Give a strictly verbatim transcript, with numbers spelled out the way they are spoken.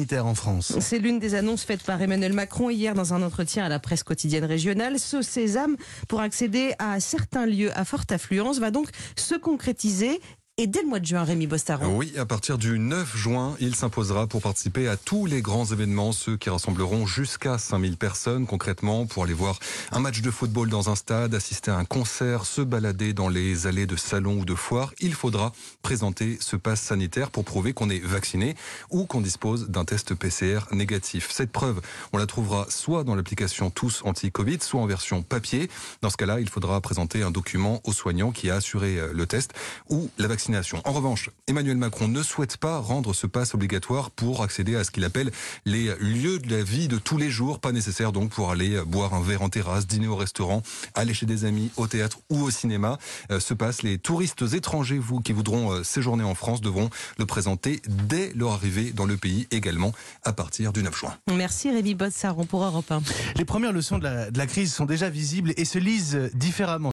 sanitaire en France. C'est l'une des annonces faites par Emmanuel Macron hier dans un entretien à la presse quotidienne régionale. Ce sésame pour accéder à certains lieux à forte affluence va donc se concrétiser. Et dès le mois de juin, Rémi Bostaron. Oui, à partir du neuf juin, il s'imposera pour participer à tous les grands événements, ceux qui rassembleront jusqu'à cinq mille personnes. Concrètement, pour aller voir un match de football dans un stade, assister à un concert, se balader dans les allées de salons ou de foires, il faudra présenter ce pass sanitaire pour prouver qu'on est vacciné ou qu'on dispose d'un test P C R négatif. Cette preuve, on la trouvera soit dans l'application Tous Anti-Covid, soit en version papier. Dans ce cas-là, il faudra présenter un document au soignant qui a assuré le test ou la vaccination. En revanche, Emmanuel Macron ne souhaite pas rendre ce pass obligatoire pour accéder à ce qu'il appelle les lieux de la vie de tous les jours. Pas nécessaire donc pour aller boire un verre en terrasse, dîner au restaurant, aller chez des amis, au théâtre ou au cinéma. Ce pass, les touristes étrangers vous, qui voudront séjourner en France devront le présenter dès leur arrivée dans le pays, également à partir du neuf juin. Merci Rémi Bostaron pour Europe un. Les premières leçons de la, de la crise sont déjà visibles et se lisent différemment.